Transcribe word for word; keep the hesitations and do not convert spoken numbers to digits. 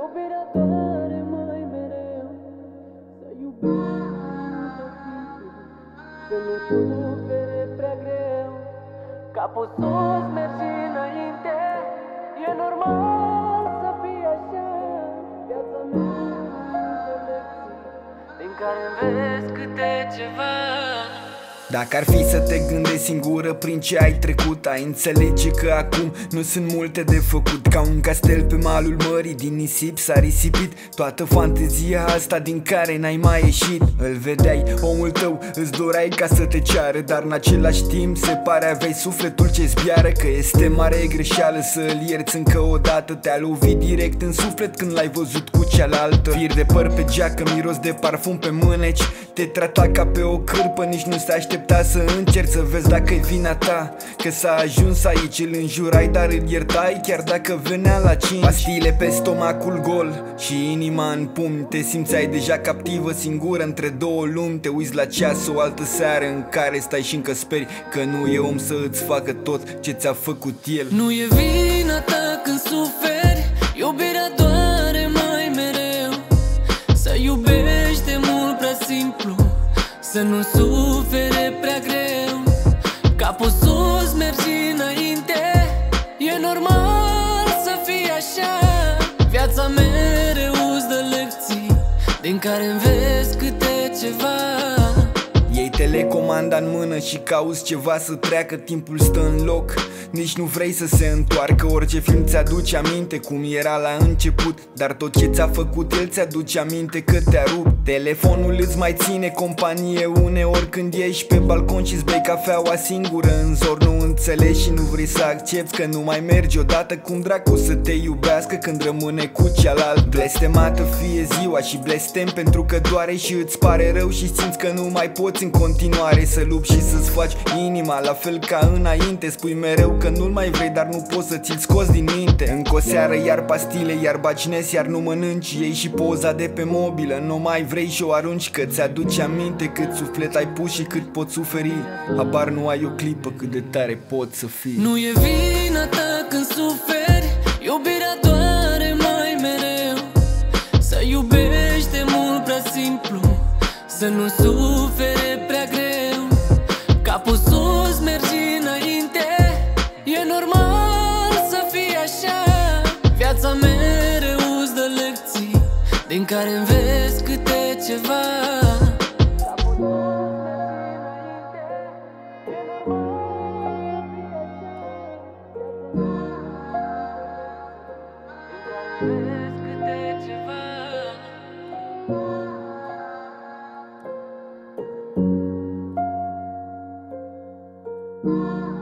Iubirea doare mai mereu. Să iubești să nu sufere prea greu. Capul sus, mergi înainte. E normal să fie așa. Viața mea de lecții din care înveți câte ceva. Dacă ar fi să te gândești singură prin ce ai trecut, ai înțelege că acum nu sunt multe de făcut. Ca un castel pe malul mării, din nisip s-a risipit toată fantezia asta din care n-ai mai ieșit. Îl vedeai, omul tău, îți doreai ca să te ceară, dar în același timp se pare aveai sufletul ce zbiară. Că este mare greșeală să îl ierți încă o dată. Te-a lovit direct în suflet când l-ai văzut cu cealaltă. Fir de păr pe geacă, miros de parfum pe mâneci. Te trata ca pe o cârpă, nici nu se aștepta să încerci să vezi dacă-i vina ta. Că s-a ajuns aici, îl înjurai, dar îl iertai chiar dacă venea la cinci. Pastile pe stomacul gol și inima în pumni. Te simțeai deja captivă, singură între două lumi. Te uiți la ceas o altă seară în care stai și încă speri că nu e om să îți facă tot ce ți-a făcut el. Nu e vina ta când suferi, iubirea doare mai mereu. Să iubești de mult prea simplu, să nu sufere prea greu. Capul sus, mergi înainte. E normal să fie așa. Viața mereu îți dă lecții din care înveți câte ceva. Iei telecomanda în mână și cauți ceva să treacă, timpul stă în loc, nici nu vrei să se întoarcă. Orice film ți-aduce aminte cum era la început, dar tot ce ți-a făcut el ți-aduce aminte că te-a rupt. Telefonul îți mai ține companie uneori când ieși pe balcon și-ți bei cafeaua singură în zor. Nu înțelegi și nu vrei să accepti că nu mai mergi odată. Cum dracu să te iubească când rămâne cu cealaltă? Blestemată fie ziua și blestem pentru că doare și îți pare rău și simți că nu mai poți în continuare să lupți și să-ți faci inima la fel ca înainte. Spui mereu că nu-l mai vrei, dar nu poți să ți-l scoți din minte. Încă o seară, iar pastile, iar bacinezi, iar nu mănânci. Iei și poza de pe mobilă, nu mai vrei și o arunci, că ți-aduce aminte cât suflet ai pus și cât poți suferi. Habar nu ai o clipă cât de tare poți să fii. Nu e vina ta când suferi, iubirea doare mai mereu. Să iubești de mult prea simplu, să nu sufere prea greu. Capul sus, mergi înainte. E normal să fie așa. Viața mereu îți dă lecții din care înveți câte ceva. Înveți câte ceva.